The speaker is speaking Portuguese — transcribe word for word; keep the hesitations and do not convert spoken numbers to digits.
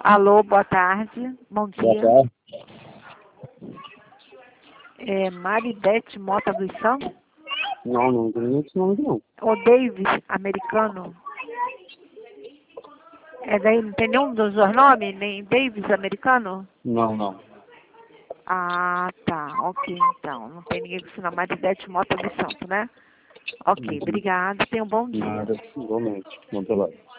Alô, boa tarde. Bom dia. Boa tarde. É Maridete Mota dos Santos? Não, não tem esse nome não. O Davis, americano? É daí, não tem nenhum dos dois nomes? Nem Davis, americano? Não, não. Ah, tá. Ok, então. Não tem ninguém com esse nome. Maridete Mota dos Santos, né? Ok, obrigada. Tenha um bom dia. Nada, igualmente. Bom trabalho.